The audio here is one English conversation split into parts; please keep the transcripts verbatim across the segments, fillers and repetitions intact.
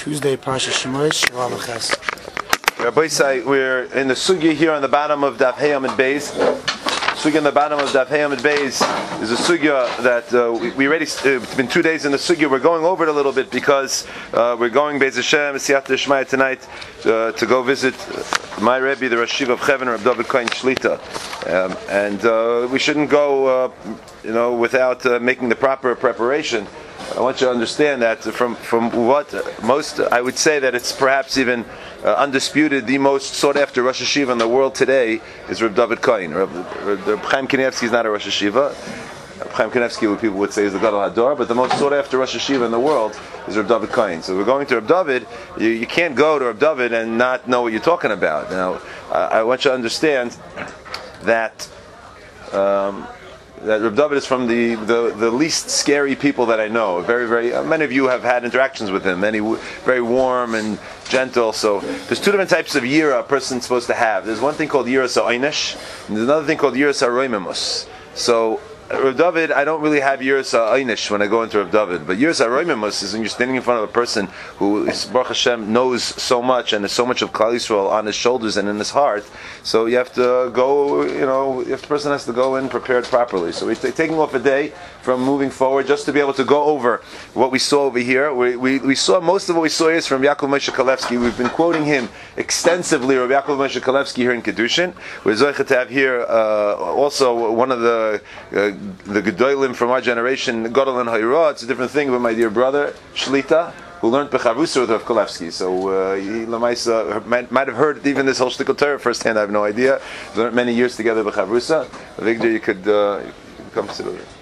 Tuesday, Parsha Shemois, Shalom Ches. Rabbi Isai, we're in the sugya here on the bottom of Daf Hey Amud Beis. Sugya on the bottom of Daf Hey Amud Beis is a sugya that uh, we, we already, uh, it's been two days in the sugya. We're going over it a little bit because uh, we're going Beis Hashem, Siyata Shmaya tonight uh, to go visit my Rebbe, the Rosh Yeshiva of Cheven, Reb David Kohen Shlita. Um, and uh, we shouldn't go, uh, you know, without uh, making the proper preparation. I want you to understand that from from what most, I would say that it's perhaps even uh, undisputed, the most sought after Rosh Yeshiva in the world today is Reb David Kohen. Reb, Reb, Reb Chaim Kanievsky is not a Rosh Yeshiva. Reb Chaim Kanievsky, what people would say, is the Gadol Hador, but the most sought after Rosh Yeshiva in the world is Reb David Kohen. So we're going to Reb David. You, you can't go to Reb David and not know what you're talking about. Now, uh, I want you to understand that. Um, That Reb David is from the, the, the least scary people that I know. Very, very. Uh, many of you have had interactions with him. Many, w- very warm and gentle. So there's two different types of yira a person's supposed to have. There's one thing called yiras ha'oinish, and there's another thing called yiras ha'roimimus. So Reb David, I don't really have yiras ha'oinish when I go into Reb David, but yiras ha'roimimus is when you're standing in front of a person who is, Baruch Hashem, knows so much and there's so much of Klal Yisrael on his shoulders and in his heart. So you have to go, you know, if the person has to go in prepared properly. So we're t- taking off a day from moving forward just to be able to go over what we saw over here. We we, we saw, most of what we saw is from Yaakov Moshe Kalevsky. We've been quoting him extensively, Rabbi Yaakov Moshe Kalevsky here in Kedushin. We're zoichet to have here uh, also one of the uh, the Gedolim from our generation, Gadol and Hayra. It's a different thing, but my dear brother, Shlita, who learned Bechavusa with Rav Kalevsky. So uh, he Lamaisa, might, might have heard even this whole shtickle Torah firsthand, I have no idea. We learned many years together Bechavusa. Victor, you could, uh, you could come sit over there.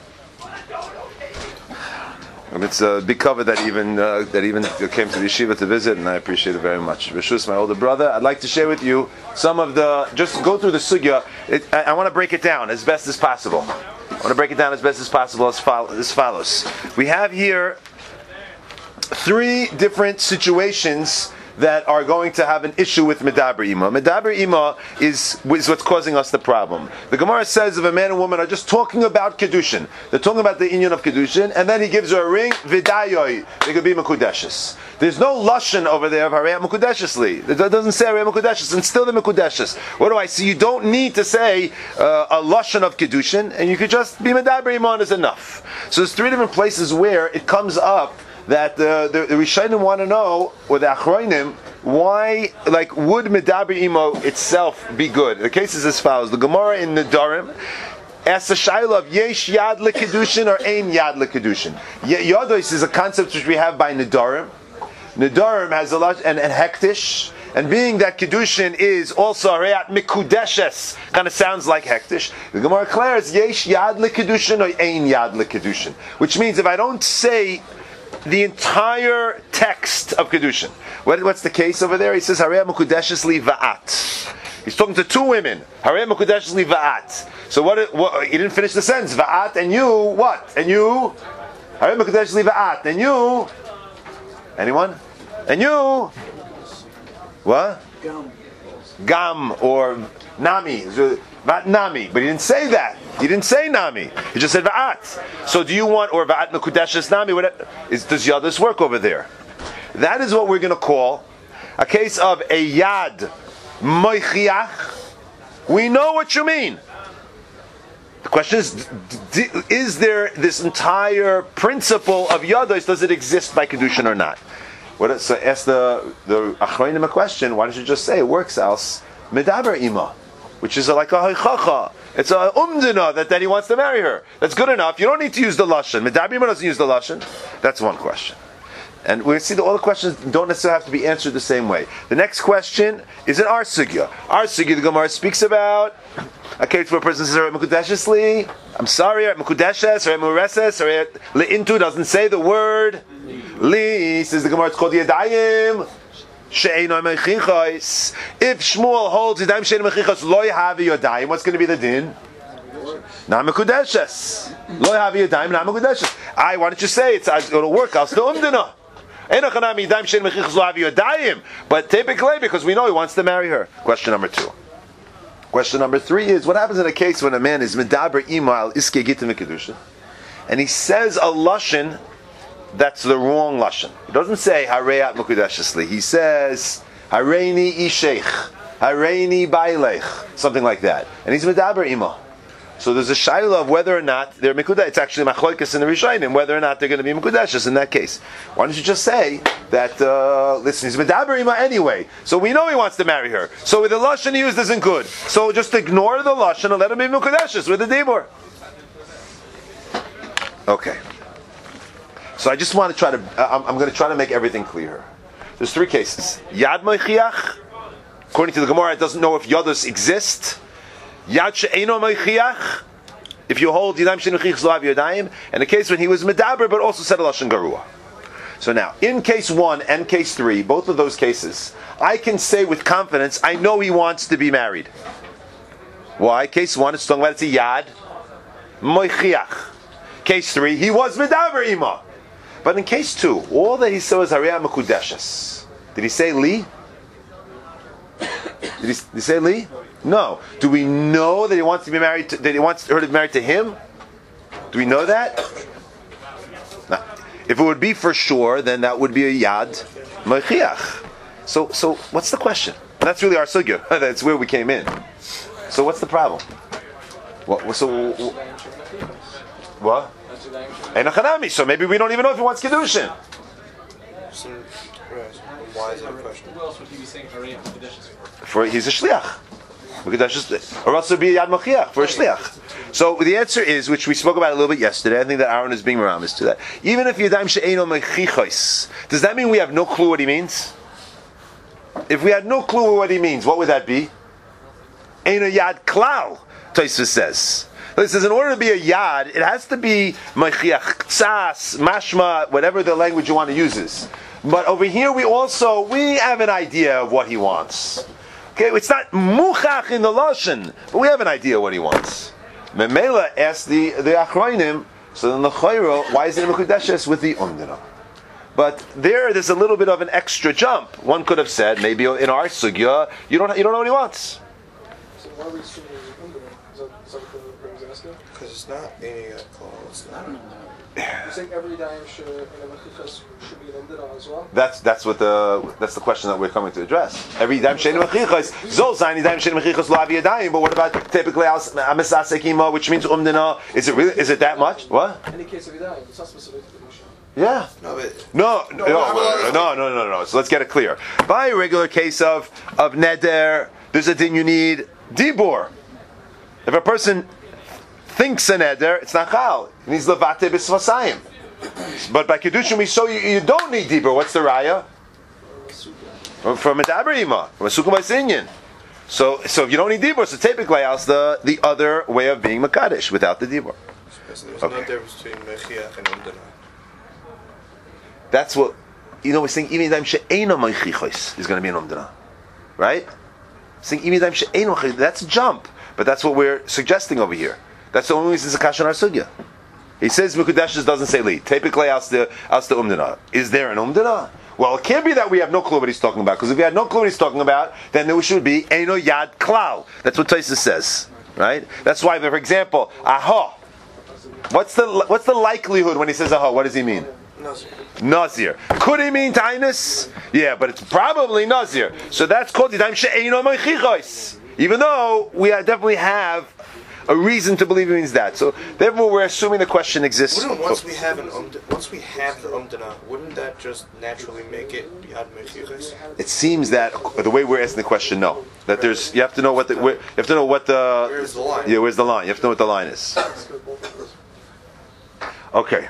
And it's a big cover that even uh, that even came to the yeshiva to visit, and I appreciate it very much. Rishus, my older brother, I'd like to share with you some of the, just go through the sugya. It, I, I want to break it down as best as possible. I want to break it down as best as possible as, fo- as follows. We have here three different situations that are going to have an issue with Medaber Ima. Medaber Ima is, is what's causing us the problem. The Gemara says if a man and woman are just talking about Kedushin, they're talking about the inyan of Kedushin, and then he gives her a ring, Vidayoi, they could be Mekudeshes. There's no Lashon over there of Harei Mekudeshesli. It doesn't say Harei Mekudeshes, and still the Mekudeshes. What do I see? You don't need to say uh, a Lashon of Kedushin, and you could just be Medaber Ima is enough. So there's three different places where it comes up that uh, the, the Rishonim want to know, or the Achronim, why, like, would Medaber Imo itself be good? The case is as follows. The Gemara in Nedarim asks a shayla of Yesh Yad LeKedushin or Ein Yad LeKedushin. Yados is a concept which we have by Nedarim. Nedarim has a lot, and, and Hektish. And being that Kedushin is also Re'at Mikudeshes, kind of sounds like Hektish, the Gemara declares Yesh Yad LeKedushin or Ein Yad LeKedushin. Which means if I don't say the entire text of Kedushin. What, what's the case over there? He says, Harei Mekudeshes li va'at. He's talking to two women. Harei Mekudeshes li va'at. So what, what? He didn't finish the sentence. Va'at, and you, what? And you? Harei Mekudeshes li va'at. And you? Anyone? And you? What? Gam. Gam, or Nami. Vat Nami. But he didn't say that. He didn't say Nami. He just said Va'at. So do you want, or Va'at Mekudeshes Nami, what, is, does Yadis work over there? That is what we're going to call a case of a Yad Moichiach. We know what you mean. The question is, d- d- is there this entire principle of Yadis, does it exist by Kedushin or not? What, so ask the, the Achronim a question, why don't you just say it works else Medaber Ima, which is like a Haichacha. It's a umdina that, that he wants to marry her. That's good enough. You don't need to use the lashon. Medaber Ima doesn't use the lashon. That's one question. And we see that all the questions don't necessarily have to be answered the same way. The next question is in our sugya. Our sugya, the Gemara speaks about a case where a person says, Mekudeshesli, I'm sorry, Mekudeshes, or Mureses, or Le'intu doesn't say the word. Li, says the Gemara, it's called Yadayim. If Shmuel holds Yadayim She'eino Mechichos Lo Yahavi Yadayim, what's going to be the din? Na Mekudeshes. Lo Yahavi Yadayim, Na Mekudeshes. I, why don't you say it's, it'll work, I'll still umdina. But typically, because we know he wants to marry her. Question number two. Question number three is, what happens in a case when a man is Medaber Ima al Iske Gitim Kedusha, and he says a Lashon that's the wrong lashon. He doesn't say Hareyat Mukudeshesli. He says Hareini Isheich, Hareini Bailech, something like that. And he's Medaber Ima. So there's a shayla of whether or not they're Mikudesh. It's actually Machloikas in the Rishayim, whether or not they're going to be Mekudeshes in that case. Why don't you just say that, uh, listen, he's Medaber Ima anyway, so we know he wants to marry her. So with the lashon he used isn't good. So just ignore the lashon and let him be Mekudeshes with the Dibur. Okay. So I just want to try to, uh, I'm, I'm going to try to make everything clear. There's three cases. Yad Moichiach, according to the Gemara, it doesn't know if Yados exist. Yad She'eino Moichiach, if you hold Yadayim She'eino Moichiach Zlav Yadayim, and the case when he was Medaber but also said a Lashon Garua. So now, in case one and case three, both of those cases, I can say with confidence, I know he wants to be married. Why? Case one, it's talking about it's a Yad Moichiach. Case three, he was Medaber Ima. But in case two, all that he said was Hariyah Mekudeshes. Did he say Li? Did he, did he say Li? No. Do we know that he wants to be married to, that he wants her to be married to him? Do we know that? No. If it would be for sure, then that would be a Yad Moichiach. So, so what's the question? That's really our sugya. That's where we came in. So what's the problem? What? So what? So maybe we don't even know if he wants Kedushin. So, right. Why is that a question? Who else would he be saying Hariyah Mekudeshes for? For he's a shliach. Or else it would be a Yad Mochiach for a shliach. So the answer is, which we spoke about a little bit yesterday, I think that Aaron is being meramis to that. Even if Yadayim She'eino Mechichos, does that mean we have no clue what he means? If we had no clue what he means, what would that be? Eino Yad Klal, Tosfos says. It says in order to be a Yad, it has to be Mechiach, Tzas, Mashma, whatever the language you want to use is. But over here we also, we have an idea of what he wants. Okay, it's not Muchach in the Lashon, but we have an idea what he wants. Memela asked the, the Achroinim, so then the Chayro, why is it Mekudeshes with the Umdina? But there, there's a little bit of an extra jump. One could have said, maybe in our Sugya, you don't, you don't know what he wants. So why are we assuming it's Umdina? Is that, is that what the Rebbe is asking? Because it's not any uh, clause. It's not. You think every Daim should, in a Mechichas should be an Umdina as well? That's that's what the that's the question that we're coming to address. Every Daim She'eino Mechichos, Zol Zaini Daim She'eino Mechichos Lo Avi Yadayim. But what about typically Amisas Ekima, which means Umdina? Is it really? Is it that much? What? Any case of Yadayim, it's not specific to the Mishnah. Yeah. No, but No, no, no, no, no, no, no. So let's get it clear. By a regular case of of neder, there's a din you need dibur. If a person thinks a neder, it's not chal. It needs levate b'svasayim. But by kedushin we show you you don't need dibur. What's the raya? From a daber ima, from a sukkah b'sinyan. So, so if you don't need dibur, so typically else the the other way of being makadosh without the dibur. so there's Okay. no difference between Mechiach and Umdana. That's what, you know, we're saying, even Yadayim She'eino Moichichos is going to be an Umdana. Right? Saying, even Yadayim She'eino Moichichos, that's a jump. But that's what we're suggesting over here. That's the only reason it's a Kashan Ar Sugya. He says Mekudeshes doesn't say Li. Typically, as the, as the Umdana. Is there an Umdana? Well, it can't be that we have no clue what he's talking about. Because if we had no clue what he's talking about, then there should be Eino Yad Klal. That's what Tosfos says. Right? That's why, for example, Aha. What's the, what's the likelihood when he says Aha? What does he mean? Nazir. Nazir. Could he mean Tainus? Yeah, but it's probably Nazir. So that's called Yadayim She'eino Moichichos. Even though we definitely have a reason to believe it means that. So therefore we're assuming the question exists. Wouldn't once we have an umd, once we have the Umdana, wouldn't that just naturally make it Yad Mechichos? It seems that the way we're asking the question, no. That there's you have to know what the where, you have to know what the Where's the line? Yeah, where's the line? You have to know what the line is. Okay.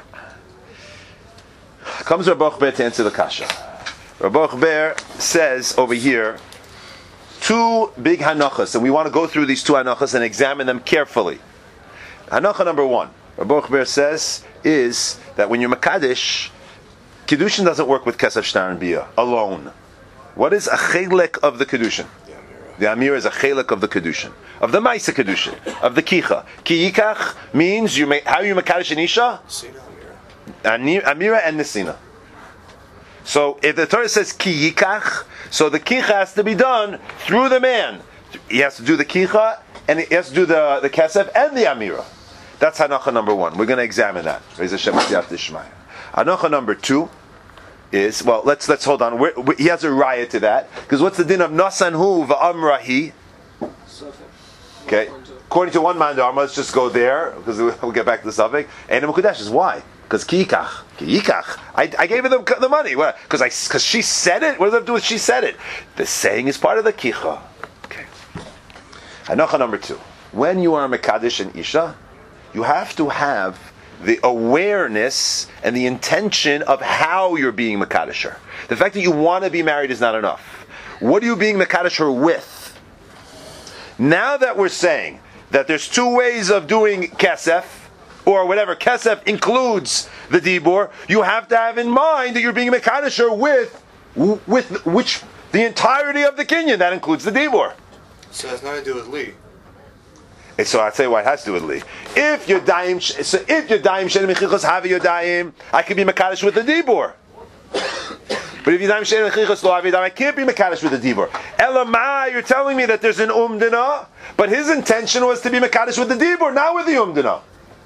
Comes Rabbi Ber to answer the kasha. Rabbi Ber says over here two big hanachas, and we want to go through these two hanachas and examine them carefully. Hanacha number one, Rabbi Ber says, is that when you're Makadish, Kedushin doesn't work with Kesef Shtar and Bia alone. What is a chelek of the Kedushin? The Amira is a chelek of the Kedushin, of the Maisa Kedushin, of the Kicha. Ki Yikach means, you may, how are you Makadish an Isha? Sina Amira. Amira and Nesina. So if the Torah says ki yikach, so the kicha has to be done through the man. He has to do the kicha, and he has to do the, the kesef and the amira. That's hanacha number one. We're going to examine that. Hanocha number two is, well, let's let's hold on. We're, we, he has a riot to that, because what's the din of Nasanhu va'amrahi? Okay, according to one man dharma, let's just go there because we'll get back to the subject. And the Mukadesh is why? Because kiikach, kiikach. I, I gave her the, the money. What? Because I because she said it. What does that have to do with she said it? The saying is part of the kicha. Okay. Hanocha number two. When you are a mekadesh and isha, you have to have the awareness and the intention of how you're being mekadesher. The fact that you want to be married is not enough. What are you being mekadesher with? Now that we're saying that there's two ways of doing kesef, or whatever, kesef includes the dibur, you have to have in mind that you're being mekadesher with, with which, the entirety of the kinyan, that includes the dibur. So it has nothing to do with Lee. And so I'll tell you why it has to do with Lee. If you're daim, so if you're daim shein mechichos havi yodaim, I could be mekadesh with the dibur. But if you're daim shein mechichos lo havi yodaim, I can't be mekadesh with the dibur. Elamai, you're telling me that there's an umdana, but his intention was to be mekadesh with the dibur, not with the umdana.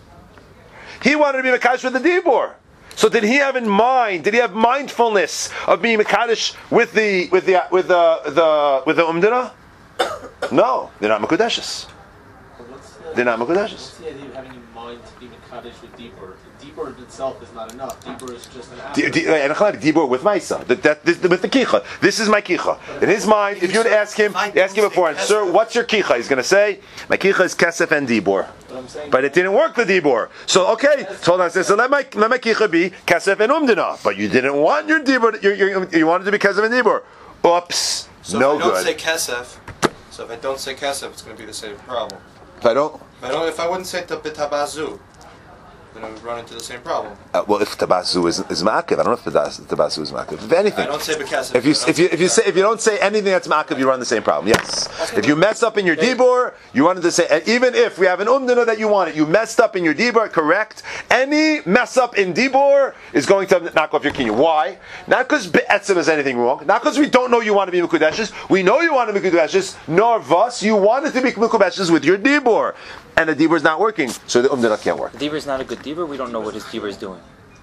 He wanted to be mekadesh with the dibur. So did he have in mind? Did he have mindfulness of being mekadesh with the with the with the the with the umdana? No, they're not mekudeshes. They're not mekudeshes. What's the idea of having in mind to be mekadesh with dibur? Dibur itself is not enough. Dibur is just an D- D- and dibur with Maisa, that, that, this, with the kicha. This is my kicha. In his mind, if you would ask him, ask him before, and sir, what's your kicha? He's going to say, my kicha is kesef and dibur. But it didn't work the dibur. So okay, so hold on. So let my let my kicha be kesef and umdina. But you didn't want your dibur. You, you, you wanted to be kesef and dibur. Oops, So no if I don't good. say kesef, so if I don't say kesef, it's going to be the same problem. If I don't. If I don't, if I wouldn't say bitabazu, then I would run into the same problem. Uh, well, if tabasu is is ma'akev, I don't know if tabas- tabasu is ma'akev. If anything, I don't say bekesef. if you I don't if you say if you say bekesef. if you don't say anything that's ma'akev, you run the same problem. Yes. If you mess up in your dibur, you wanted to say, and even if we have an umdana that you wanted, you messed up in your dibur. Correct. Any mess up in dibur is going to knock off your kinyan. Why? Not because be'etzim is anything wrong. Not because we don't know you want to be mekudeshes. We know you want to be mekudeshes. Nor vos, you wanted to be mekudeshes with your dibur. And the dibur is not working, so the umdana can't work. The dibur is not a good dibur. We don't know what his dibur is doing.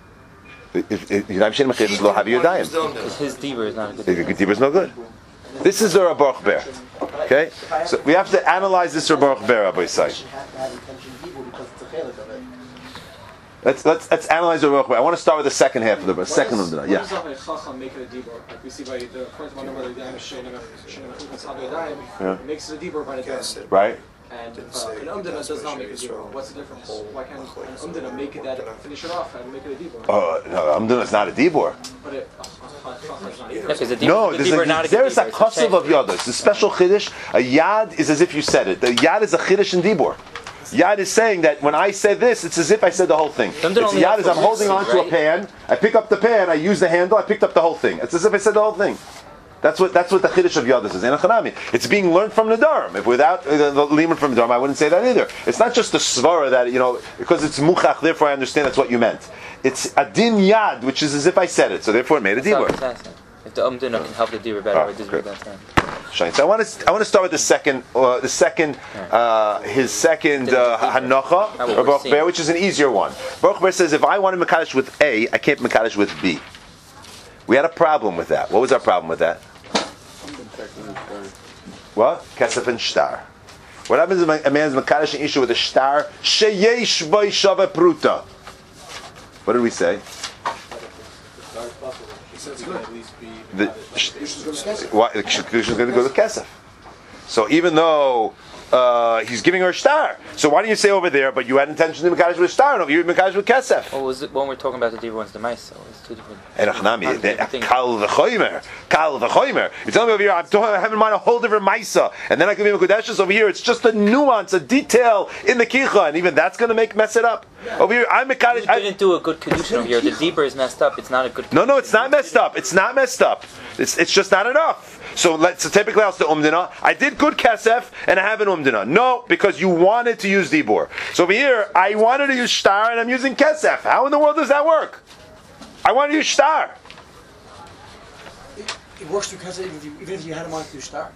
If if you have lo have your dime, Because his dibur is not a good the dibur. dibur is no good. This is the Baruch Ber. Okay, so we have to analyze this Baruch Ber, Rabbi Say. Let's let's let's analyze the Baruch Ber. I want to start with the second half of the second of the What yeah. does a chacham make it a dibur? Like we see by the according to one number, the dime shein mechichos havi yodaim, Yeah. it makes it a dibur by the dime. Right. And uh, an umdana does not make a dibur. What's the difference? Why can't an umdana make it that, finish it off and make it a dibur? Oh no, I'm doing it's not a dibur. But it, uh, chacham is not Yeah, either. because the dibur, No, the there's dibur a, not a there good is a dibur. It's chassav shame. of yad. It's a special chiddush. A yad is as if you said it. The yad is a chiddush in dibur. Yad is saying that when I say this, it's as if I said the whole thing. Don't It's only yad have is to I'm holding listen, onto a right? pan. I pick up the pan. I use the handle. I picked up the whole thing. It's as if I said the whole thing. That's what that's what the chiddush of yad is. It's being learned from the Dharm. If without uh, the limud from the Dharm, I wouldn't say that either. It's not just the svara that you know because it's muchach. Therefore, I understand that's what you meant. It's a din yad, which is as if I said it. So therefore, it made a That's how dibur. it's asking. If the umdana can help the dibur better, Oh, it does good. that time. Shine. So I want to I want to start with the second uh, the second uh, his second uh, hanocha How or we're Baruch seeing. Ber, which is an easier one. Baruch Ber says if I want to mekadesh with A, I can't mekadesh with B. We had a problem with that. What was our problem with that? What? Kesef and shtar. What happens if a man's mekadesh an issue with a shtar? Sheyesh boy shava pruta. What did we say? The why the kedusha is going to go to kesef. So even though uh, he's giving her a shtar, so why don't you say over there? But you had intention to mekadesh with shtar, and over here you mekadesh with kesef. What was it when we're talking about the dibur one's the mice? So it's two different. And achnami, Two different things. kal v'choymer, kal v'choymer. You're telling me over here, I'm talking, I have in mind a whole different maisa, and then I can be mekudeshes. Over here, it's just a nuance, a detail in the kicha, and even that's going to make mess it up. Over here, I'm mekadesh. You didn't do a good kedushin over here. The dibur is messed up. It's not a good. No, no, it's not messed up. It's not messed up. It's it's just not enough. So let's so typically else the umdina. I did good kesef and I have an umdina. No, because you wanted to use dibur. So over here, I wanted to use shtar and I'm using kesef. How in the world does that work? I want to use shtar. It, it works because even if you, even if you had him on to do star,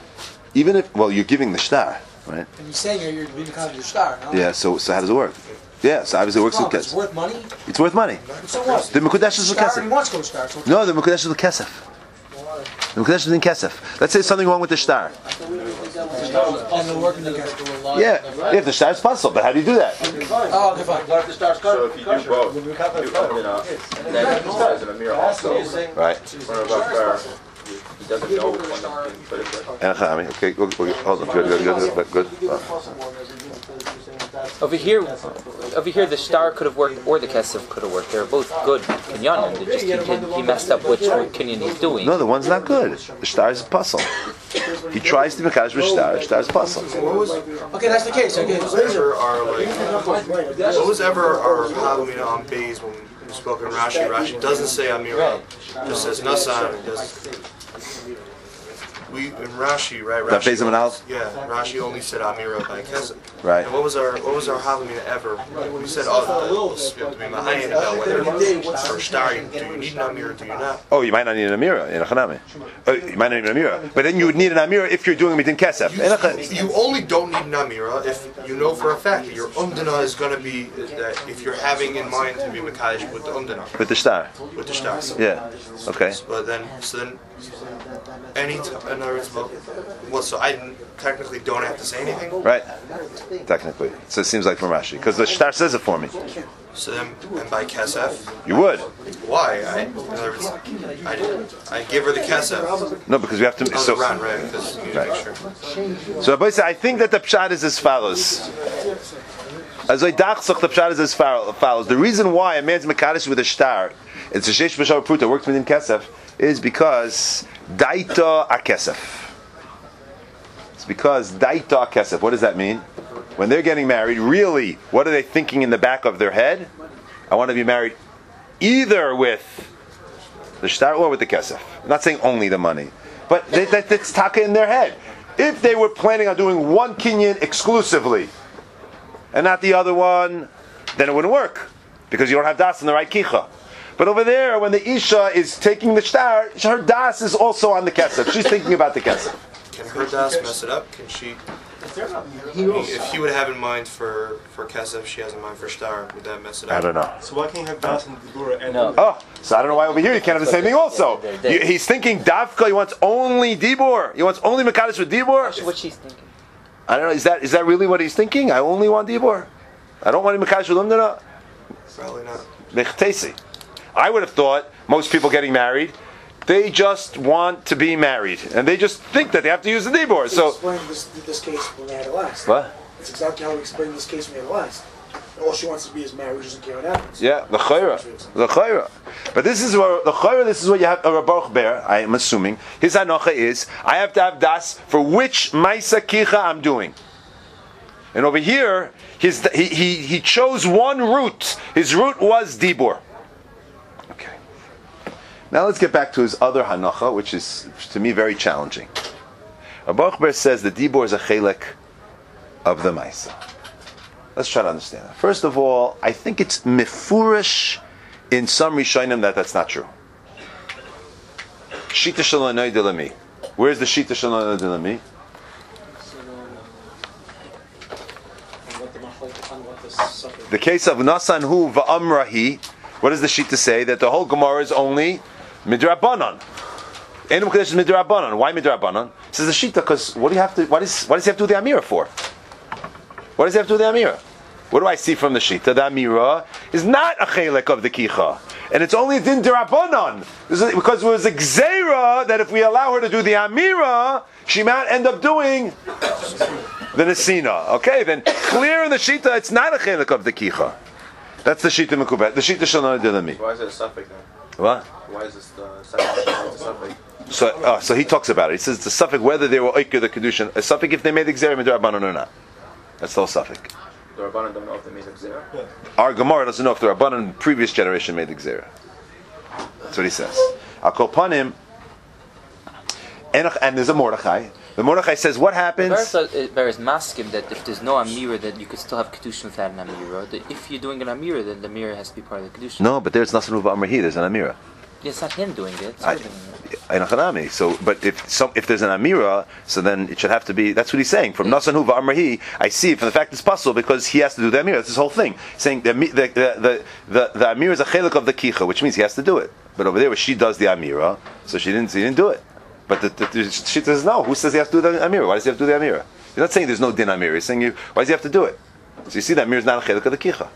Even if well, you're giving the shtar, right? and you're saying you're, you're being kind of the star. No? Yeah. So so how does it work? Yes, obviously it works with It's kesef. worth money. It's worth money. So what? The Mekudesh is with Star, he kesef. wants to go to Star. So No, the Mekudesh is with kesef. The Mekudesh is in kesef. Let's say there's something wrong with the star. and they're working together. Yeah, yeah, the star is possible, but how do you do that? Oh, okay, fine. What if the star's So if you do both, you do Umdana, then he says in a mirror also. Right. One of us there, he doesn't know which one to put it with. And Chami, okay, go- go- hold on, good, good, good, good, good. Uh, Over here, over here, the star could have worked or the kesef could have worked. They're both good kinyanim. They just he, can, he messed up which kinyan he's doing. No, the one's not good. The star is a puzzle. He tries to Mekadosh with star, the star is a puzzle. What was Okay, that's the case. Okay. what was ever our like what was ever our Havamina on Bays when we spoke in Rashi? Rashi doesn't say Amira, it just says Nasan. It doesn't. We in Rashi, right? That Rashi Beis Amid Aleph? Yeah, Rashi only said Amira by Kesef. Right. And what was our what was our Havamina ever? We said oh the, the, the Mahayin about whether for star do you need an Amira, do you not? Oh, you might not need an Amira in a Chanami. Oh, you might not need an Amira. But then you would need an Amira if you're doing it in Kesef. In a Ch- You only don't need an Amira if you know for a fact that your Umdana is going to be, that if you're having in mind to be Mekadosh with the Umdana, With the star. with the star. Yeah. Okay. But then, so then, any, t- in other words, well, well, so I technically don't have to say anything? Right. Technically. So it seems like from Rashi. Because the star says it for me. So then, and by Kesef, You would. why? I, in other words, I, I give her the Kesef. No, because we have to. Oh, So, the Ran, right? Because you need to Right. make sure. so Rabbi said, I think that the pshat is as follows. As I dachsach, the pshat is as fol- follows. The reason why a man's mekadosh with a star, it's a sheish b'shar pruta, works within kesef, is because daita akesef. It's because daita akesef. What does that mean? When they're getting married, really, what are they thinking in the back of their head? I want to be married either with the star or with the kesef. I'm not saying only the money, but they, that, that's taka in their head. If they were planning on doing one kinyan exclusively and not the other one, then it wouldn't work because you don't have das in the right kicha. But over there, when the isha is taking the star, her das is also on the kesef. She's thinking about the kesef. Can her das mess it up? Can she? If he would have in mind for for Kesef, she has in mind for star. Would that mess it up? I don't know. So why can't you have Das and Dibura and No. Oh, so I don't know why over here you can't have the same thing also. You, he's thinking Davka, he wants only Dibor. He wants only Mekadosh with Dibor. What she's thinking. I don't know, is that is that really what he's thinking? I only want Dibor. I don't want any Mekadosh with Umdana. Probably not. Mechtesi. I would have thought most people getting married, they just want to be married. And they just think that they have to use the Dibor. So, explain this, this case when they had it last. what? That's exactly how we explained this case when we had it last. All she wants to be is married, she doesn't care what happens. Yeah, the chayra, the chayra. But this is where the chayra. This is what you have a Baruch Ber. I am assuming his hanocha is I have to have das for which ma'isa kicha I'm doing. And over here, his he he he chose one route. His route was dibur. Okay. Now let's get back to his other hanocha, which is to me very challenging. Baruch Ber says the dibur is a chelek of the ma'isa. Let's try to understand that. First of all, I think it's mifurish in some Rishonim that that's not true. Shita shalonai delami. Where's the shita shalonai delami? The case of Nasanhu va'amrahi. What does the shita say? That the whole Gemara is only midrabanan. Enum kadesh is midrabanan. Why midrabanan? Says the shita because what do you have to? What is? What does he have to do the amira for? What does he have to do with the Amira? What do I see from the Shita? The Amira is not a chelek of the Kicha. And it's only din derabanan. Because it was a gzeira that if we allow her to do the Amira, she might end up doing the Nesina. Okay, then clear in the Shita, it's not a chelek of the Kicha. That's the Shita Mekubet. The Shita Shalana Dilami. Why is it a suffix then? What? Why is this the second a suffix? So, uh, so he talks about it. He says it's a suffix whether they were Oikir the Kedushin, a suffix if they made the Gzeira Midrabanan or not. That's still a suffix. The Rabbanan don't know if they made the Gzera? Our Gemara doesn't know if the Rabbanan in the previous generation made the Gzera. That's what he says. I'll call upon him. And there's a Mordechai. The Mordechai says, what happens? There is maskim that if there's no Amira, that you could still have Kedushin without an Amira. That if you're doing an Amira, then the Amira has to be part of the Kedushin. No, but there's Nasan Uva Amrahi, there's an Amira. Yeah, it's not him doing it. It's I, her doing it. Einachanami. So, but if some, if there's an amira, so then it should have to be. That's what he's saying. From Nasan Hu v'Amrahi, I see from the fact it's possible because he has to do the amira. That's his whole thing. Saying the the the the, the, the amira is a chelik of the kicha, which means he has to do it. But over there, where she does the amira, so she didn't, she didn't do it. But the, the, the, she says no. Who says he has to do the amira? Why does he have to do the amira? He's not saying there's no din amira. He's saying you. Why does he have to do it? So you see that amira is not a chelik of the kicha.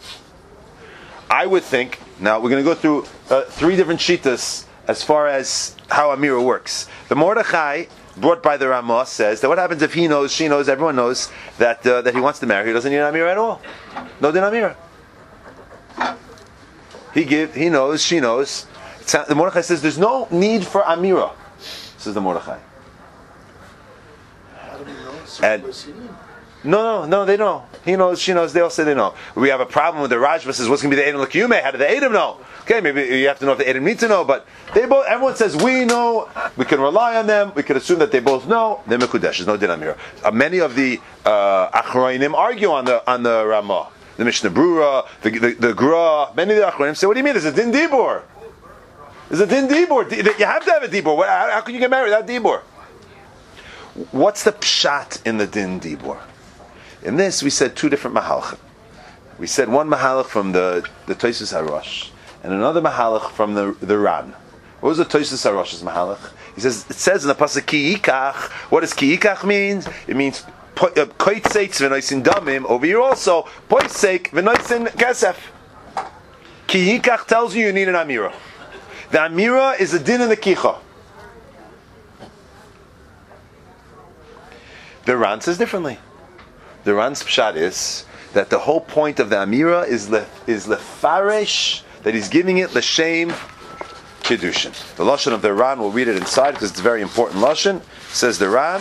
I would think. Now we're going to go through uh, three different shitas as far as how amira works. The Mordechai, brought by the Ramah, says that what happens if he knows, she knows, everyone knows that uh, that he wants to marry, he doesn't need an amira at all. No din amira. He give, he knows, she knows. The Mordechai says there's no need for amira. Says the Mordechai. How do we know? And no, no, no, they know. He knows, she knows, they all say they know. We have a problem with the Rajva says, what's going to be the Edom L'Kiyume? How do the Edom know? Okay, maybe you have to know if the Edom need to know, but they both, everyone says, we know, we can rely on them, we can assume that they both know, they're Mekudesh, there's no din amira. Uh, many of the uh, Achroinim argue on the on the Ramah. The Mishnah Brura, the, the, the Gra, many of the Achroinim say, what do you mean, there's a din dibur? There's a din dibur. You have to have a dibur. How, how can you get married without dibur? What's the pshat in the din dibur? In this, we said two different mahalachim. We said one mahalach from the the Tosfos HaRosh, and another mahalach from the the Ran. What was the Tosfos HaRosh's mahalach? He says it says in the pasuk ki yikach. What does ki yikach means? It means koitzeitz v'noisin damim. Over here also poisek v'noisin kesef. Ki yikach tells you you need an amira. The amira is a din in the kicha. The Ran says differently. The Ran's pshat is that the whole point of the amira is le, is lefarish, that he's giving it l'shem kiddushin. The lashon of the Ran, we'll read it inside because it's a very important lashon. Says the Ran.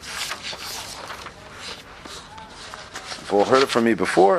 You've all heard it from me before.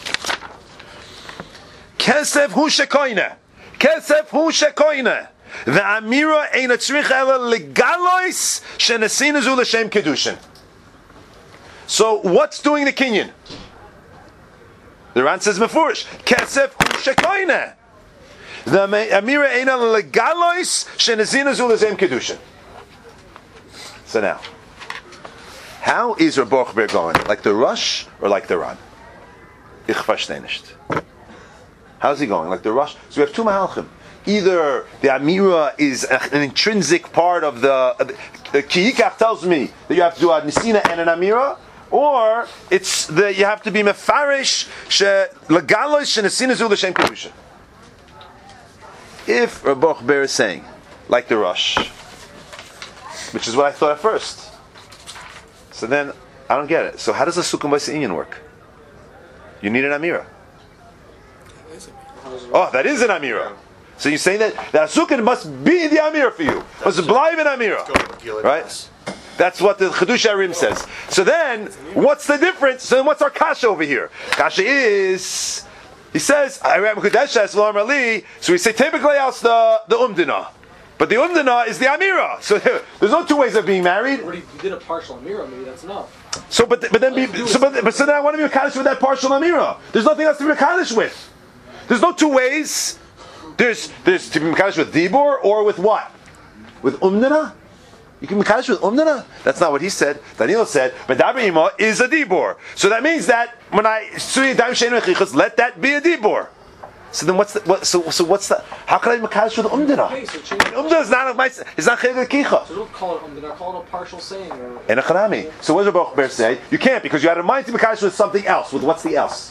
Kesef hu shekoine. Kesef hu shekoine. The amira ain't a tzrich ela legalois shenesin zu l'shem kiddushin. So what's doing the kinyan? The Ran says mefurish kesef shekoine. The amira eina legalois shenezina zulazem kedushin. So now, how is Reb Borchber going? Like the Rush or like the Ran? Ich verstehe nicht. How's he going? Like the Rush? So we have two mahalchim. Either the amira is an intrinsic part of the the ki yikach tells me that you have to do a nisina and an amira. Or it's the you have to be mefarish she legalois shenesina zu l'shem kedusha. If Reb Borchber is saying like the Rush, which is what I thought at first, so then I don't get it. So how does the sukkah b'as inyan work? You need an amira. Oh, that is an amira. So you're saying that that sukkah must be the amira for you. Must blive an amira, right? That's what the Chedush Arim says. So then, what's the difference? So then what's our kasha over here? Kasha is, he says, so we say typically else the, the umdina. But the umdina is the amira. So there's no two ways of being married. Already you did a partial amira, maybe that's enough. So but but then be, so, but, but so then I want to be Mekadosh with that partial amira. There's nothing else to be Mekadosh with. There's no two ways. There's there's to be Mekadosh with dibur or with what? With umdina? You can be Mekadosh with umdana? That's not what he said. Daniel said, Medaber Ima is a dibor. So that means that when I let that be a dibor. So then what's the, what, so so what's the, how can I be Mekadosh with umdana? Okay, so change Umdana is not my, it's not chayil kicha. So don't call it umdana, call it a partial saying. Or, And a chanami. So what does Reb Borchber say? You can't because you had a mind to be Mekadosh with something else. With what's the else?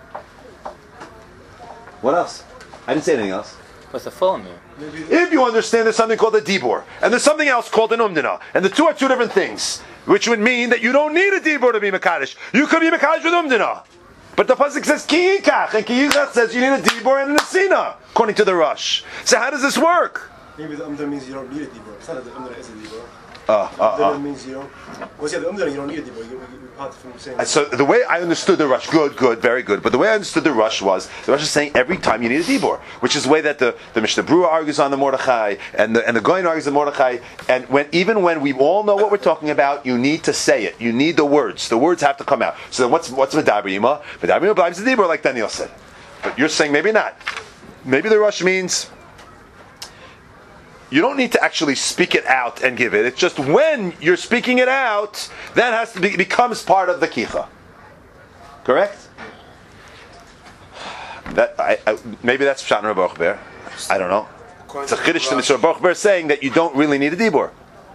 What else? I didn't say anything else. What's the full amir? If you understand there's something called a dibor, and there's something else called an umdana, and the two are two different things, which would mean that you don't need a dibor to be mekadosh. You could be mekadosh with umdana. But the pasuk says ki yikach, and ki yikach says you need a dibor and a nesina, according to the Rush. So how does this work? Maybe the umdana means you don't need a dibur. It's not that the umdana is a dibur. Uh, uh, uh. Umdana means you don't. Once you have the umdana, you don't need a dibur. You, you, you from saying. So the way I understood the Rush, good, good, very good. But the way I understood the Rush was the Rush is saying every time you need a dibor, which is the way that the, the Mishnah Brura argues on the Mordechai, and the and the Goyen argues on the Mordechai. And when even when we all know what we're talking about, you need to say it. You need the words. The words have to come out. So then what's what's Medaber Ima? Medaber Ima blives the dibor, like Daniel said. But you're saying maybe not. Maybe the Rush means you don't need to actually speak it out and give it. It's just when you're speaking it out, that has to be becomes part of the kicha. Correct? That I, I, maybe that's Pshat Rabbi Ber. I don't know. It's a chiddush to Mister Rabbi Ber saying that you don't really need a dibur.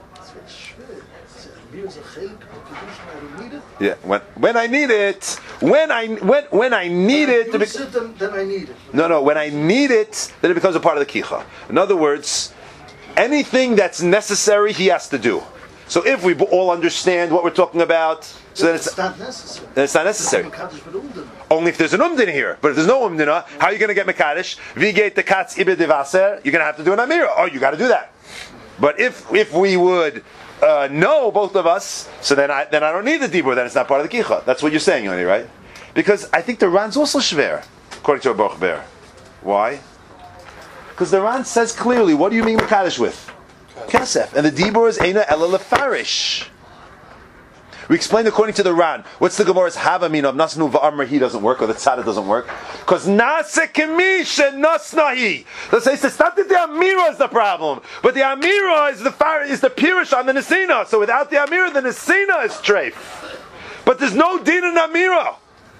Yeah, when when I need it, when I when when I need it, to be, then, then I need it. no, no, when I need it, then it becomes a part of the kicha. In other words, anything that's necessary, he has to do. So if we all understand what we're talking about, so then it's, It's not necessary. then it's not necessary. Mekadosh with umdana. Only if there's an umdin here. But if there's no umdina, how are you going to get mekadosh? Vigate the katz ibe devaser. You're going to have to do an amira. Oh, you got to do that. But if if we would uh, know both of us, so then I then I don't need the dibur. Then it's not part of the kicha. That's what you're saying, Yoni, right? Because I think the Ran's also shver, according to Rabbi Ber. Why? Because the Ran says clearly, what do you mean mekadosh with? Kesef. And the dibur is eina ela lefarish. We explained according to the Ran. What's the Gemara's havamin of nasnu va'amr he doesn't work, or the tzada doesn't work? Because nase kemish and nasnahi. Let's say it's not that the amira is the problem, but the amira is the far, is the pirish on the nesina. So without the amira, the nesina is treif. But there's no din in amira.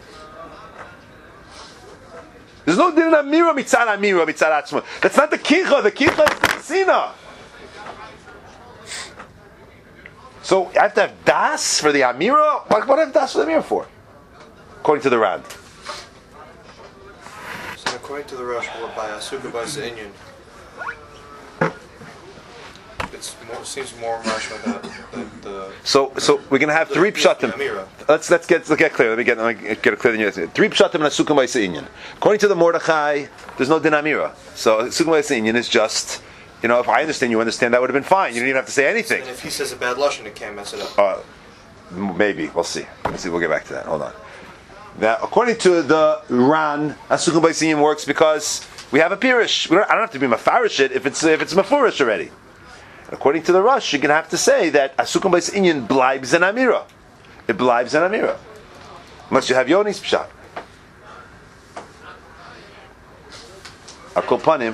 There's no din in amira mitzad amira mitzad atzma. That's not the kicha. The kicha is the nesina. So I have to have das for the amira? What, what do I have das for the amira for? According to the Rand. So according to the Rosh, by Asuka by Inyan, it's more, seems more marshal than the, the. So so we're gonna have the, three the pshatim. amira. Let's let's get let's get clear. Let me get let me get it clear. Three pshatim and a sukkah by Inyan. According to the Mordechai, there's no din amira. So sukkah by Inyan is just. You know, if I understand, you understand, that would have been fine. You didn't even have to say anything. And if he says a bad lashon, it can't mess it up. Uh, maybe. We'll see. We'll see. We'll get back to that. Hold on. Now, according to the Ran, Asukun Baisinyan works because we have a pirish. We don't, I don't have to be mafarish it if it's if it's mafurish already. According to the Rush, you're going to have to say that Asukun Baisinyan blibes an amira. It blibes an amira. Unless you have Yoni's pshat. Akol panim.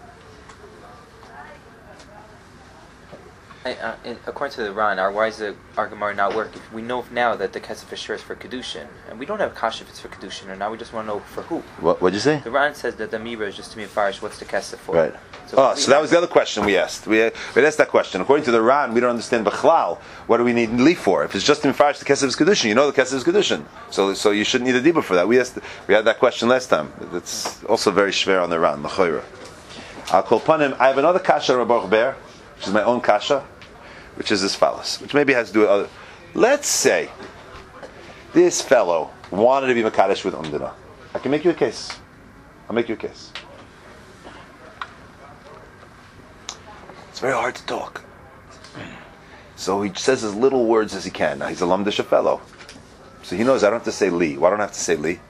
Uh, in, according to the Ran, our why does the argument not work? If we know now that the kesef is sure is for kedushin, and we don't have kasha if it's for kedushin, and now we just want to know for who. What what'd you say? The Ran says that the mira is just to be farish. What's the kesef for? Right. So oh, so that was the other question we asked. We, we asked that question. According to the Ran, we don't understand b'chlal. What do we need leaf for? If it's just in farish, the kesef is kedushin. You know the kesef is kedushin. So so you shouldn't need a dibur for that. We asked. We had that question last time. It's also very shver on the Ran. L'choira. I'll call panim. I have another kasha Rabbi Ber, which is my own kasha, which is as follows, which maybe has to do with other. Let's say this fellow wanted to be Makadesh with Umdana. I can make you a case. I'll make you a case. It's very hard to talk. So he says as little words as he can. Now he's a Lamdisha fellow. So he knows I don't have to say Li. Why don't I have to say Li?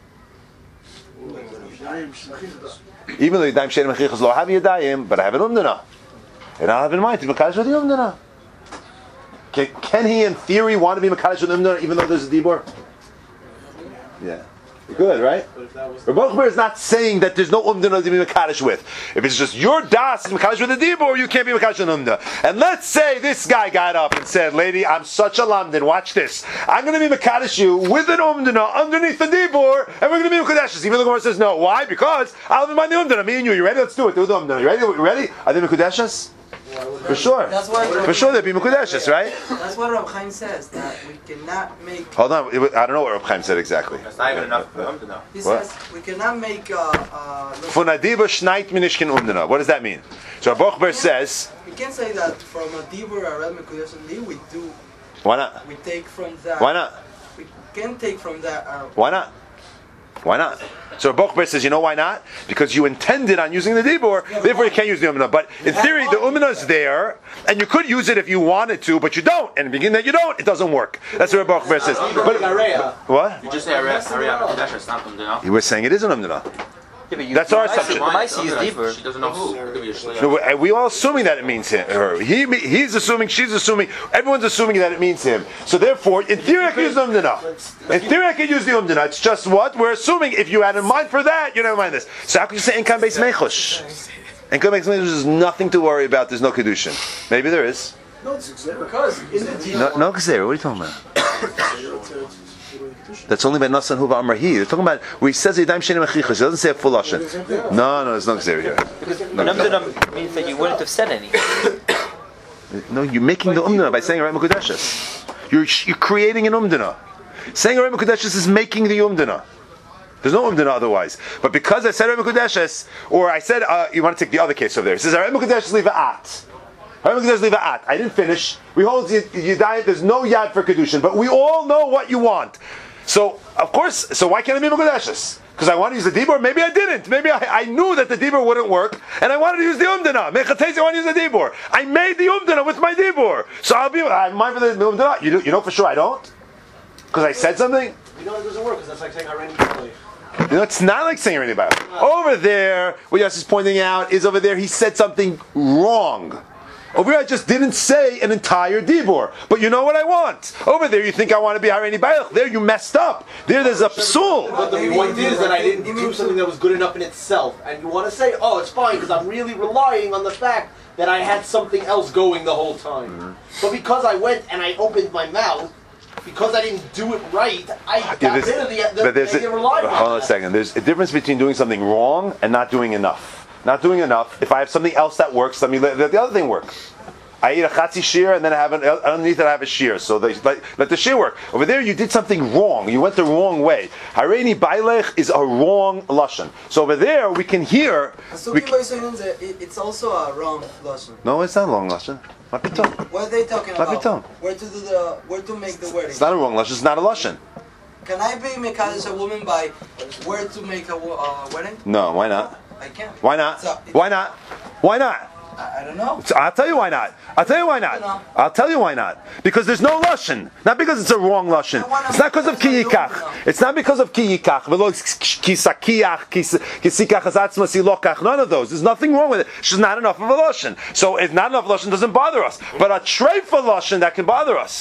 Even though Yadayim Shein Mechichas Lo have Yadayim, but I have an Umdana. And I'll have in mind to be Makadesh with the Umdana. Can, can he, in theory, want to be Makadesh with Umdana even though there's a Dibur? Yeah. Good, right? Rabbi Ber is not saying that there's no Umdana to be Makadesh with. If it's just your Das is Makadesh with a Dibur, you can't be Makadesh with Umdana. And let's say this guy got up and said, lady, I'm such a Lamdan, watch this. I'm going to be Makadesh you with an Umdana underneath the Dibur, and we're going to be Makadesh. Even the Gemara says no. Why? Because I'll have in mind the Umdana. Me and you, you ready? Let's do it. Do the Umdana. You ready? You ready? Are they Makadesh? For sure. That's why For sure they'd be Mekudeshes, right? That's what Rab Chaim says, that we cannot make... Hold on, I don't know what Rab Chaim said exactly. That's not even enough for them to know. He What? says we cannot make... Uh, uh, Funadiba shnait minishkin umdana. What does that mean? So Rabbi Ber says... we can't say that from a Dibur or Red Mekudesh and Li, we do... Why not? We take from that... Why not? We can take from that... Uh, Why not? Why not? So Rabbi Ber says, you know why not? Because you intended on using the dibur, yeah, therefore you can't use the umna. But in theory, the umna is there, and you could use it if you wanted to, but you don't. And in the beginning that you don't, it doesn't work. That's what Rabbi Ber says. But, what? You just say Ariya Mekadesh, it's not them to know. He was saying it is an umna. Yeah, but you, That's our the assumption. The Maisi is Dibur. She doesn't know who. It could be a shliach. No, we all assuming that it means him, her. He, he's assuming, she's assuming, everyone's assuming that it means him. So therefore, in theory, I can use the umdana. In theory, I can use the umdana. It's just what? We're assuming if you had in mind for that, you don't mind this. So how can you say Inkan Beis Mechush? And could make something there's nothing to worry about. There's no kedushin. Maybe there is. No, it's because in the deal. No, no Gzeira. What are you talking about? That's only by Nasan Huva Amrahi. They're talking about where he says Yadayim Shenim Achichas. He doesn't say a full lashon. No, no, there's no Gzeira here. Because Umdana means that you wouldn't have said anything. No, you're making the umdana by saying Rei Mekudeshes. You're you're creating an umdana. Saying Rei Mekudeshes is making the umdana. There's no umdana otherwise. But because I said Rei Mekudeshes, or I said uh, you want to take the other case over there. It says Rei Mekudeshes leave at. Rei Mekudeshes leave at. I didn't finish. We hold you, you die. There's no yad for kedushin, but we all know what you want. So of course, so why can't it be Mekudeshes? Because I want to use the dibur. Maybe I didn't. Maybe I, I knew that the dibur wouldn't work, and I wanted to use the umdana. Mechatesi, I want to use the dibur. I made the umdana with my dibur, so I'll be. I'm mindful of the umdana. You, do, you know for sure I don't, because I said something. You know it doesn't work because that's like saying Iranian. You know, it's not like saying anything about it. Over there, what Yossi is pointing out is over there he said something wrong. Over here I just didn't say an entire dibur. But you know what I want. Over there you think I want to be Hareini Bayach. There you messed up. There there's a psul. But the point is that I didn't do something that was good enough in itself. And you want to say, oh, it's fine because I'm really relying on the fact that I had something else going the whole time. Mm-hmm. But because I went and I opened my mouth, because I didn't do it right, I got yeah, rid of the, the but there's negative a, reliance. Hold on a second. There's a difference between doing something wrong and not doing enough. Not doing enough. If I have something else that works, let me let the other thing work. I eat a chatzi shear and then I have an, underneath it I have a shear. So they, let, let the shear work. Over there you did something wrong. You went the wrong way. Hareini Bailech is a wrong lashon. So over there we can hear. We can, it's also a wrong lashon. no, it's not a wrong lashon. What are they talking about? Mapitom. Where to do the where to make the wedding? It's not a wrong lashon. It's not a lashon. Can I be mekadosh a woman by where to make a uh, wedding? No, why not? I can't. Why not? So, why not? Why not? I, I don't know. So I'll tell you why not. I'll tell you why not. I'll tell you why not. Because there's no lashon. Not because it's a wrong lashon. It's not because of ki yikach. It's not because of ki yikach. Ki sakiach, ki sikach azatzma silokach. None of those. There's nothing wrong with it. It's just not enough of a lashon. So if not enough lashon doesn't bother us. But a treifa lashon that can bother us.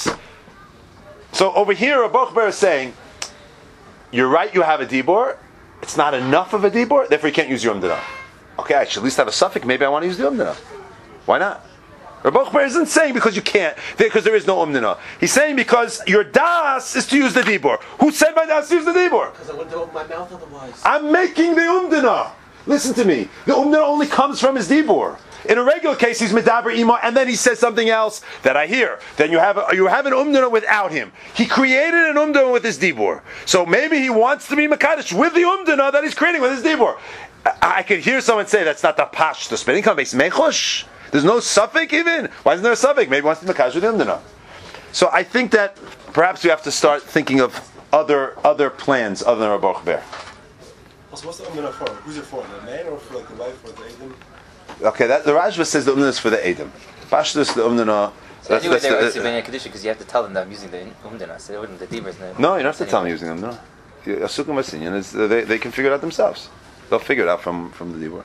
So over here, a Bochber is saying, you're right. You have a dibur. It's not enough of a dibur. Therefore, you can't use your umdana. Okay, I should at least have a suffix. Maybe I want to use the umdana. Why not? Rabbi Chber isn't saying because you can't, because there is no umdana. He's saying because your das is to use the dibur. Who said my das to use the dibur? Because I wouldn't open my mouth otherwise. I'm making the umdana. Listen to me. The umdana only comes from his dibur. In a regular case, he's medaber ima, and then he says something else that I hear. Then you have a, you have an umdana without him. He created an umdana with his dibur. So maybe he wants to be mekadosh with the umdana that he's creating with his dibur. I, I could hear someone say that's not the pash. The spinning can base mechosh. There's no suffix even. Why isn't there a suffix? Maybe he wants to be mekadosh with the umdana. So I think that perhaps we have to start thinking of other other plans other than Rabbi Chber. Also, what's the umdana for? Who's it for? The man or for like the wife or the Adam? Okay, that, the Rajva says the umdana is for the Edom. Pashtus, the umdana. So anyway, they were actually being a kedusha because you have to tell them that I'm using the umdana. So they wouldn't the dibur is not. No, you don't have to tell them using them. No, Asukim Vasinyan is they they can figure it out themselves. They'll figure it out from from the dibur.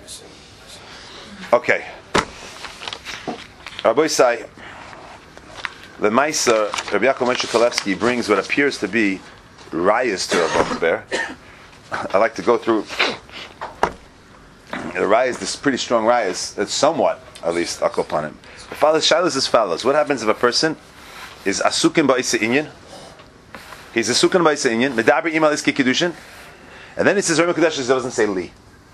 Okay. Rabbi Isai, the Maisa, Rabbi Yaakov Moshe Kalevsky brings what appears to be rayas to Rabbi Chber. I like to go through. The rayas, this pretty strong rayas, that's somewhat, at least, akopanim. The father Shiloh is as follows. What happens if a person is asukim ba'isa inyan? He's asukim ba'isa inyan, medaber imal iski kedushin, and then it says, Rema Kudesh doesn't say li.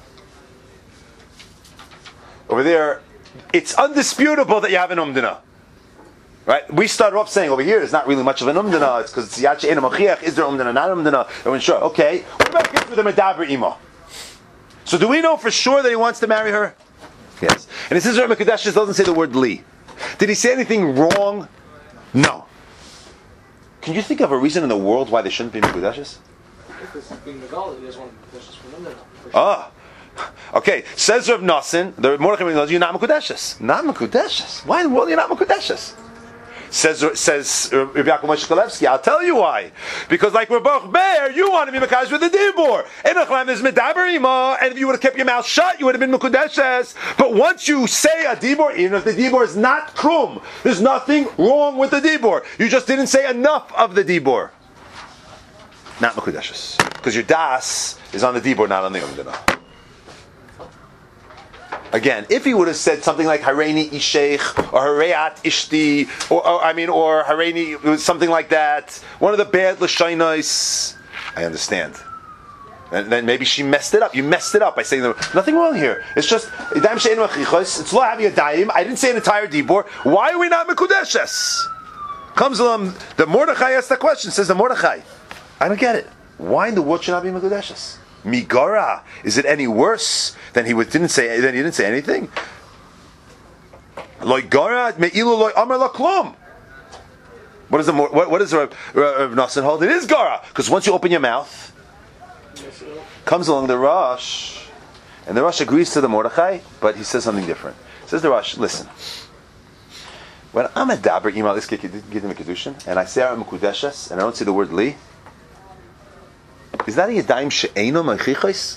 Over there, it's undisputable that you have an umdana. Right? We started off saying over here, there's not really much of an umdana, it's because it's yachi ena machiach, is there umdana, not umdana? And we're sure, okay, what about kids with a medaber imal? So do we know for sure that he wants to marry her? Yes. And it says Rema Kudesh doesn't say the word li. Did he say anything wrong? No. Can you think of a reason in the world why there shouldn't be Mekudeshes? Because being Megal, he doesn't want Mekudeshes for them. Ah. Okay. Says Rav Nassim, the Mordechai knows you're not Mekudeshes. Not Mekudeshes. Why in the world are you not Mekudeshes? Says says Rabbi Yaakov Moshe Kalevsky, I'll tell you why. Because like Rabbi Chber, you want to be mekadosh with the dibur. Enochlem is medaber ima, and if you would have kept your mouth shut, you would have been mekudeshes. But once you say a dibur, even if the dibur is not krum, there's nothing wrong with the dibur. You just didn't say enough of the dibur. Not mekudeshes. Because your das is on the dibur, not on the umdana. Again, if he would have said something like Hareini Isheich or Hareat Ishti, or, or I mean, or Hareini, something like that, one of the bad Lashonos, I understand. And then maybe she messed it up. You messed it up by saying nothing wrong here. It's just it's lo havi yadayim. I didn't say an entire dibor. Why are we not mekudeshes? Comes along the Mordechai asks the question. Says the Mordechai, I don't get it. Why in the world should not be mekudeshes? Migara, is it any worse than he was, didn't say? Then he didn't say anything. Loy gara meilu loy amar laklum. What is the what, what is Rav Nassan hold? It is gara, because once you open your mouth, comes along the Rosh, and the Rosh agrees to the Mordechai, but he says something different. Says the Rosh, listen. When I'm a daber email this kid give him a kedushin, and I say I'm mekudeshes, and I don't say the word li. Is that a yadayim she'eino mechichos?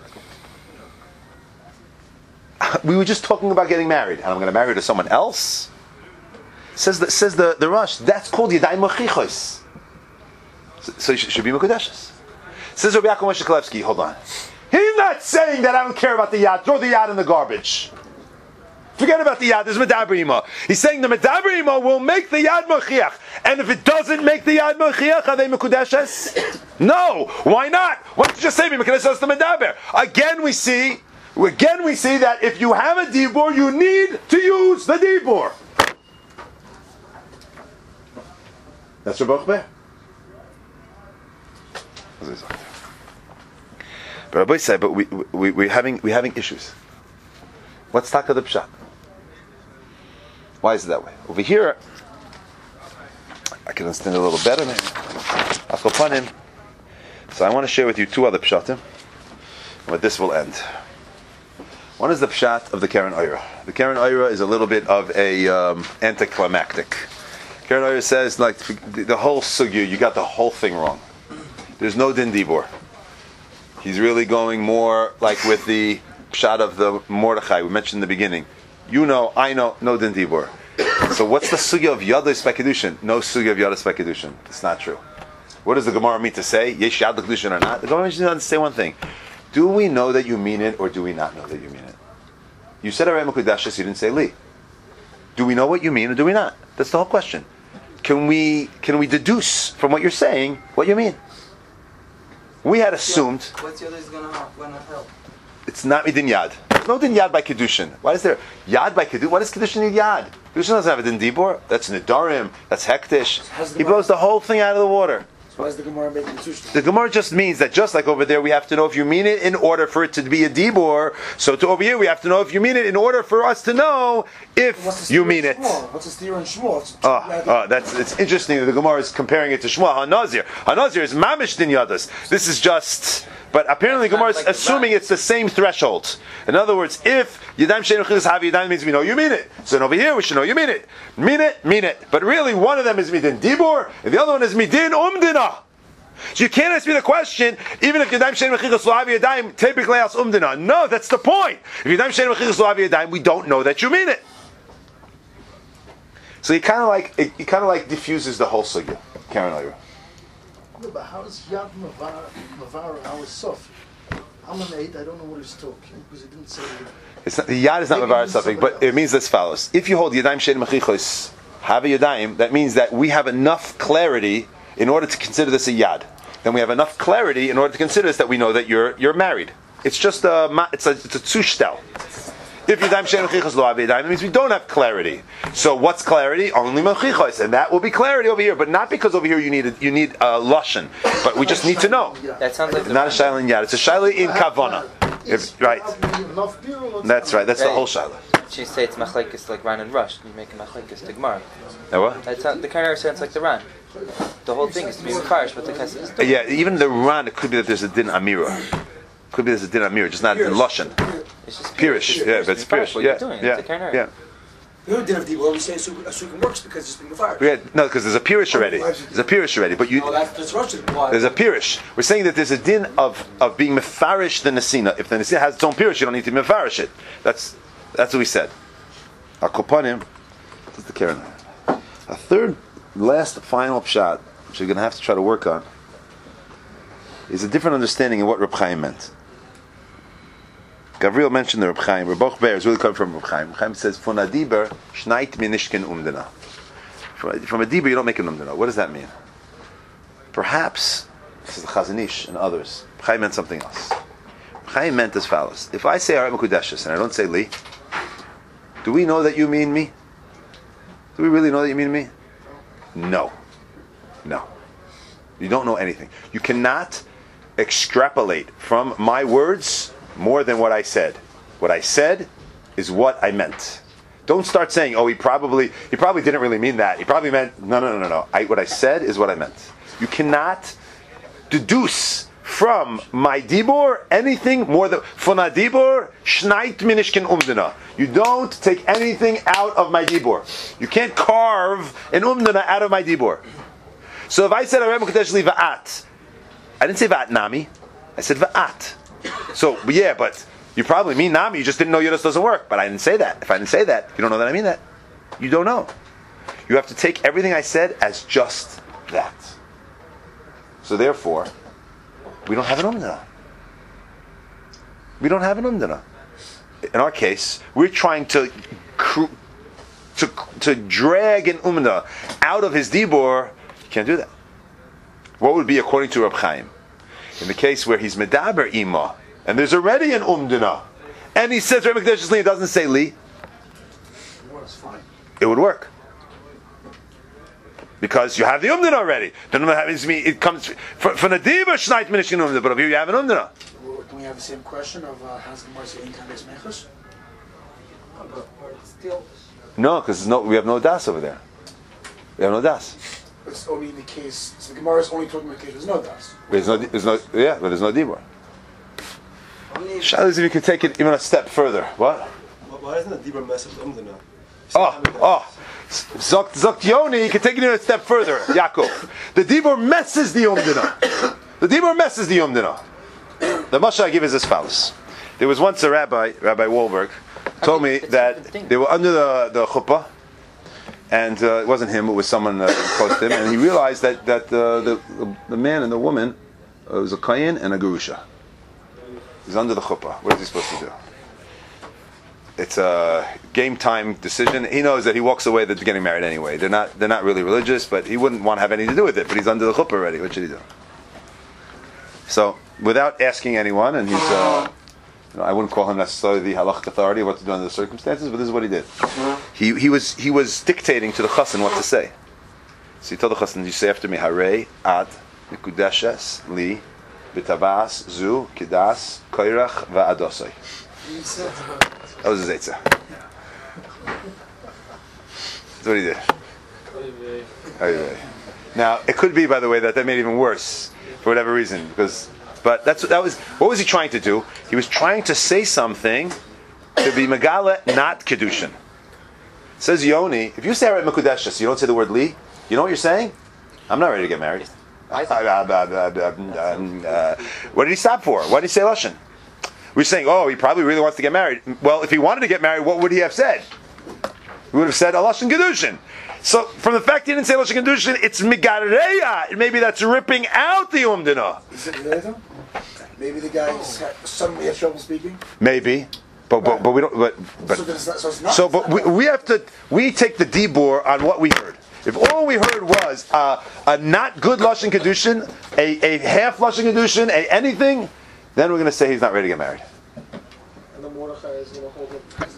We were just talking about getting married, and I'm going to marry to someone else. Says the says the, the Rosh, that's called yadayim mechichos. So, so it should be mekudeshes. Says Rabbi Yaakov Moshe Kalevsky, hold on. He's not saying that I don't care about the yad. Throw the yad in the garbage. Forget about the yad. There's medaber ima. He's saying the medaber ima will make the yad mechiach. And if it doesn't make the yad mechiach, are they mekudeshes? No. Why not? Why don't you just say me mekudeshes the medaber? Again, we see. Again, we see that if you have a dibur, you need to use the dibur. That's Rabbi Ber. But Rabbi said, but we we we're having we're having issues. What's taka the pshat? Why is it that way? Over here, I can understand it a little better. Maybe. I'll go upon him. So I want to share with you two other pshatim, and with this will end. One is the pshat of the Karen Oira. The Karen Oira is a little bit of a um, anticlimactic. Karen Oira says, like the whole sugya, you got the whole thing wrong. There's no din dibor. He's really going more like with the pshat of the Mordechai we mentioned in the beginning. You know, I know, no din dibor. So what's the sugya of yadus bekedushin? No sugya of yadus bekedushin. It's not true. What does the Gemara mean to say? Yesh yad bekedushin or not? The Gemara needs to say one thing. Do we know that you mean it, or do we not know that you mean it? You said Arei Mekudeshes, you didn't say li. Do we know what you mean, or do we not? That's the whole question. Can we can we deduce from what you're saying what you mean? We had assumed. What's the other is gonna gonna help? It's not midin yad. There's no din yad by kedushin. Why is there yad by kedushin? What does kedushin need yad? Kedushin doesn't have a din dibor. That's nidarim. That's hektish. He blows the whole thing out of the water. Why is the Gemara making the The Gemara just means that just like over there, we have to know if you mean it in order for it to be a dibor. So to over here, we have to know if you mean it in order for us to know if you mean it. What's the steer in Shmuel? Oh, oh, that's it's interesting that the Gemara is comparing it to Shmuel HaNazir. HaNazir is mamish din yadas. This is just, but apparently the Gemara is assuming it's the same threshold. In other words, if Yadayim Shein Mechichos have Yadayim means we know you mean it. So over here we should know you mean it. Mean it, mean it. But really one of them is midin dibur, and the other one is midin umdina. So you can't ask me the question, even if Yadayim Shein Mechichos lo have Yadayim, typically as umdina. No, that's the point. If Yadayim Shein Mechichos lo have Yadayim, we don't know that you mean it. So he kind of like it, he kind of like diffuses the whole sugya. Karen Oira. No, but how is Yad Mavar Mavar how is Sof? I'm an eight, I don't know what he's talking because he didn't say it. It's not, the yad is not Mavar something, but it means as follows. If you hold Yadayim Shein Mechichos have a Yadayim, that means that we have enough clarity in order to consider this a yad. Then we have enough clarity in order to consider this that we know that you're you're married. It's just a it's a it's a tzushtel. If Yadayim Shein Mechichos lo have Yadayim, it means we don't have clarity. So what's clarity? Only Mechichos, and that will be clarity over here, but not because over here you need a, you need a lashon, but we just need to know. That sounds like not a shaila in yad. It's a shaila in kavana. If, right. That's right. That's the whole shaila. She say it's machlekes like Ran and Rush. You make a machlekes to Gemara. Now what? That's how, the kind of sounds like the Ran. The whole thing is to be mefarish, but the Kesef is doing. Yeah, even the Ran, it could be that there's a din amira. Could be there's a din amira, just not a din lashon. It's just Pirish, yeah, but it's pirish. What Yeah, you're doing. yeah, It's a kind of yeah. The other din of Dibor, we say a sukkah works because it's being fired. Yeah, no, because there's a pirish already. There's a pirish already, but you. No, that's, that's Russian. There's a pirish. We're saying that there's a din of, of being mefarish the nesina. If the nesina has its own pirish, you don't need to mefarish it. That's that's what we said. Akopanim. That's the Karen. A third, last, final pshat, which you're going to have to try to work on, is a different understanding of what Reb Chaim meant. Gavriel mentioned the Reb Chaim. Reb Bochber is really coming from Reb Chaim. Reb Chaim says, "Von a diber shnait minishkin umdana." From a diber, you don't make an umdana. What does that mean? Perhaps this is the Chazon Ish and others. Reb Chaim meant something else. Reb Chaim meant as follows: if I say Aret Mekudeshes and I don't say Li, do we know that you mean me? Do we really know that you mean me? No, no. You don't know anything. You cannot extrapolate from my words more than what I said. What I said is what I meant. Don't start saying, "Oh, he probably he probably didn't really mean that. He probably meant no, no, no, no, no." I, what I said is what I meant. You cannot deduce from my dibur anything more than von a dibur shnait minishkin umdana. You don't take anything out of my dibur. You can't carve an umdana out of my dibur. So if I said Aret Mekadesh li va'at, I didn't say va'at nami. I said va'at. So yeah, but you probably mean nami. You just didn't know Yiddish doesn't work. But I didn't say that. If I didn't say that, you don't know that I mean that. You don't know. You have to take everything I said as just that. So therefore, we don't have an umdana. We don't have an umdana. In our case, we're trying to to to drag an umdana out of his dibur. You can't do that. What would be according to Reb Chaim? In the case where he's medaber ima, and there's already an umdana, and he says Aret Mekudeshes li, it doesn't say li, it would work. Because you have the umdana already. The umdana happens to me, it comes from the diba shnait minishkin umdana, but over here you have an umdana. Can we have the same question of uh, has the Gemara say in kind of mechus? No, because no, we have no das over there. We have no das. It's only in the case, so the Gemara is only talking about the case there's no das. There's no, there's no, yeah, but there's no dibur. Shaila is if you could take it even a step further. What? Why isn't the dibur mess with umdana? Oh, oh. Zokt Zokt Yoni, you can take it even a step further, Yaakov. The dibur messes the umdana. The dibur messes the umdana. The mashal I give is as follows. There was once a rabbi, Rabbi Wahlberg, told me that they were under the, the chuppah, and uh, it wasn't him, it was someone uh, close to him, and he realized that, that uh, the, the, the man and the woman uh, was a kohen and a gerusha. He's under the chuppah. What is he supposed to do? It's a game time decision. He knows that he walks away that they're getting married anyway. They're not they're not really religious, but he wouldn't want to have anything to do with it, but he's under the chuppah already. What should he do? So, without asking anyone, and he's, uh, you know, I wouldn't call him necessarily the halachic authority of what to do under the circumstances, but this is what he did. He he was he was dictating to the chassan what to say. So he told the chassan, "You say after me, Harei ad mikudeshes li b'tavas zu kidas koirach va'adosai." That was his eitzah. That's what he did. Now, it could be, by the way, that that made it even worse for whatever reason, because. But that's that was what was he trying to do? He was trying to say something to be megala, not kedushin. Says Yoni, if you say Aret Mekudeshes, you don't say the word li. You know what you're saying? I'm not ready to get married. Uh, what did he stop for? What did he say lashon? We're saying, oh, he probably really wants to get married. Well, if he wanted to get married, what would he have said? He would have said lashon kedushin. So, from the fact he didn't say lashon kedushin, it's migareya. Maybe that's ripping out the umdana. Is it later? Maybe the guy suddenly has trouble speaking. Maybe, but but, but we don't. But but so, it's not, so, it's not, so but we, we have to. We take the dibur on what we heard. If all we heard was uh, a not good lashon kedushin, a, a half lashon kedushin, a anything, then we're going to say he's not ready to get married. And the Mordechai is going to hold it as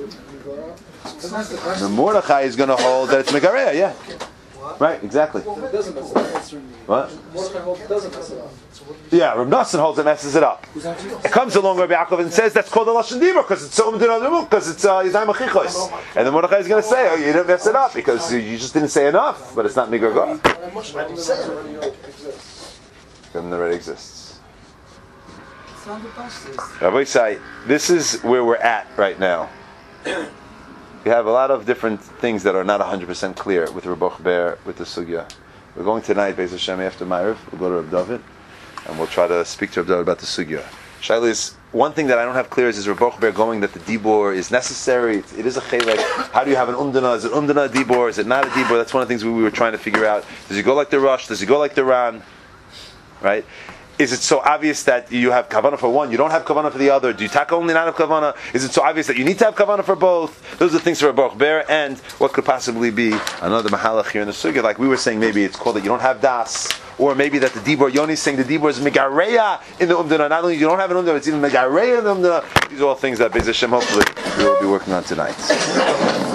the The Mordechai is going to hold that it's megareya, yeah. What? Right, exactly. Well, it doesn't mess it up. What? Mordechai holds it doesn't mess it up. Yeah, Reb Nosson holds it messes it up. It comes along Rabbi Yaakov and says that's called a lashon dibur because it's so because it's yizayim achichos, and the Mordechai is going to say, oh, you didn't mess it up because you just didn't say enough, but it's not migar. Then it already exists. Rabbi Isai, this is where we're at right now. We have a lot of different things that are not one hundred percent clear with Reb Bochber, with the sugya. We're going tonight, Beis Hashem, after Ma'ariv. We'll go to Reb David, and we'll try to speak to Reb David about the sugya. Shaila is, one thing that I don't have clear is, is Reb Bochber going that the dibur is necessary. It, it is a chelek. How do you have an umdana? Is it umdana a dibur? Is it not a dibur? That's one of the things we, we were trying to figure out. Does he go like the Rush? Does he go like the Ran? Right? is it so obvious that you have kavanah for one, you don't have kavanah for the other? Do you taka only not have kavanah? Is it so obvious that you need to have kavanah for both? Those are things for a Baruch Ber, and what could possibly be another mahalach here in the sugya? Like we were saying, maybe it's called that you don't have das, or maybe that the dibur, Yoni is saying the dibur is megareya in the umdana. Not only you don't have an umdana, it's even megareya in the umdana. These are all things that Beis Hashem hopefully we will be working on tonight.